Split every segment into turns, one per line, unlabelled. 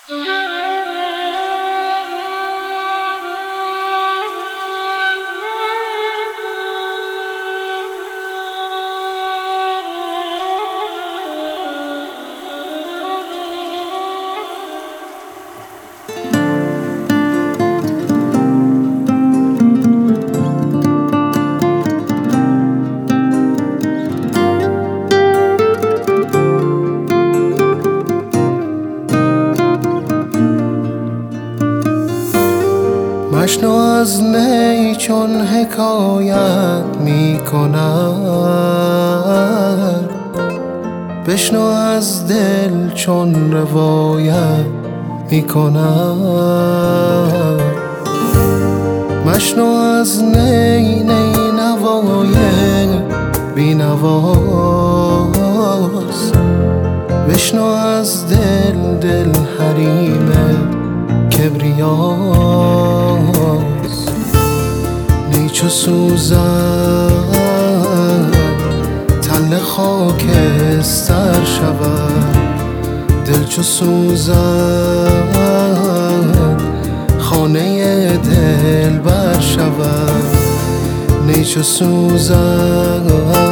مشنو از نی چون حکایت می کند، بشنو از دل چون روایت می کند. مشنو از نی نوای بی نواست، بشنو از دل حریم کبریاست. نی چو سوزد تل خاکستر شود، دل چو سوزد خانه دلبر شود. نی چو سوزد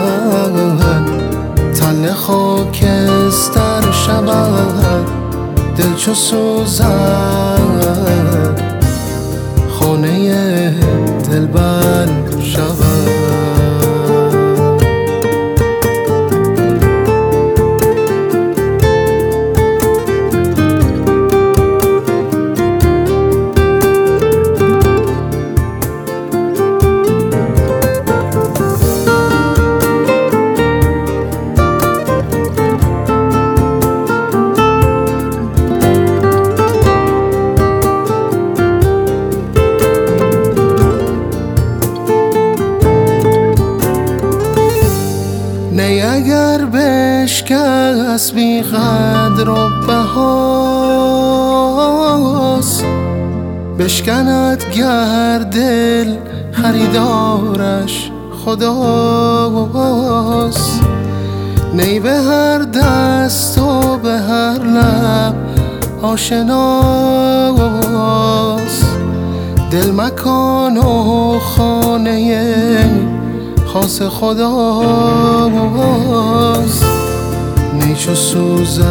تل خاکستر شود، دل چو سوزد خانه دلبر شود. نی اگر بشکست بی قدر و بهاست، بشکند گر دل خریدارش خداست. نی به هر دست و به هر لب آشناست، دل مکان و خانه خاص خداست. نی چو سوزد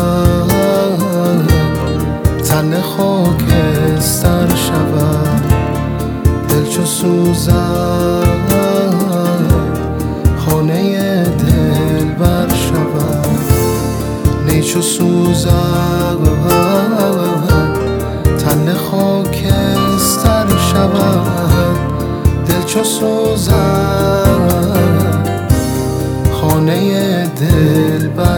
تن خاکستر شود، دل چو سوزد خانه دلبر شود. نی چو سوزد تن خاکستر شود، دل چو سوزد خانه دلبر